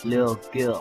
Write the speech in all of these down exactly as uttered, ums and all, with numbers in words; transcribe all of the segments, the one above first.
Lil Gil.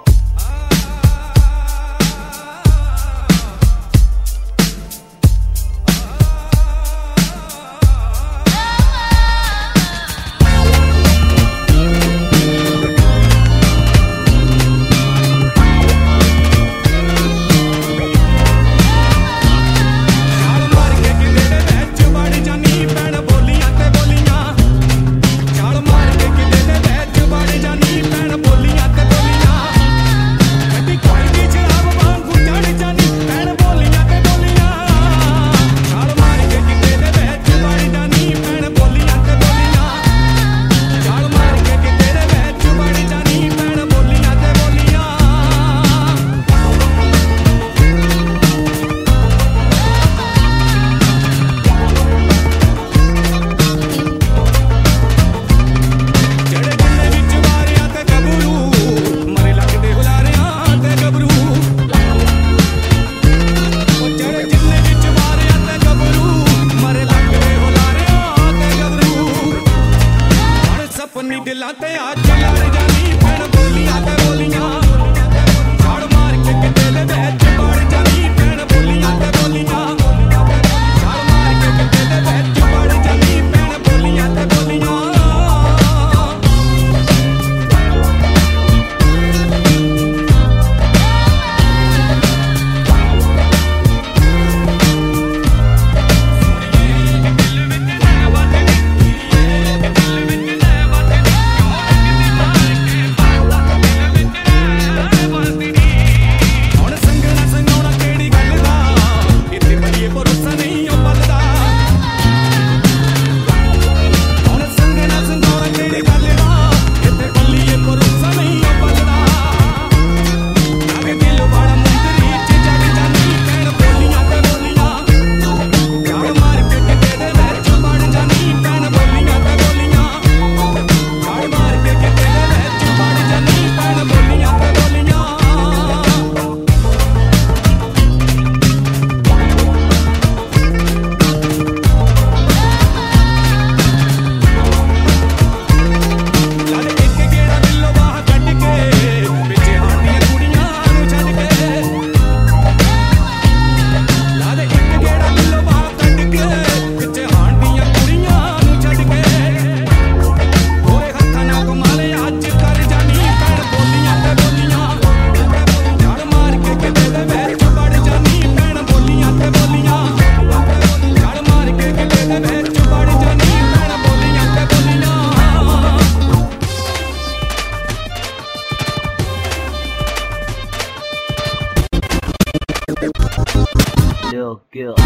दिलां ते अज लड़ जानी भैन बोलियां ते बोलियां छड़ मार के किते दे विच वड़ जानी भैन बोलियां ते बोलियां छड़ मार के किते दे विच वड़ जानी भैन बोलियां ते बोलियां Lil Gil.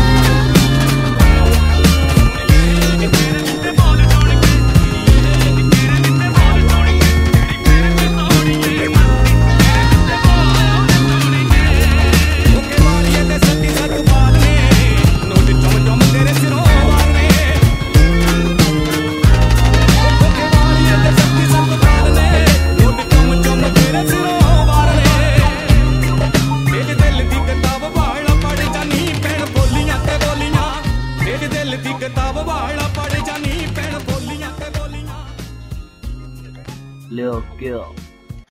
Lil Gil.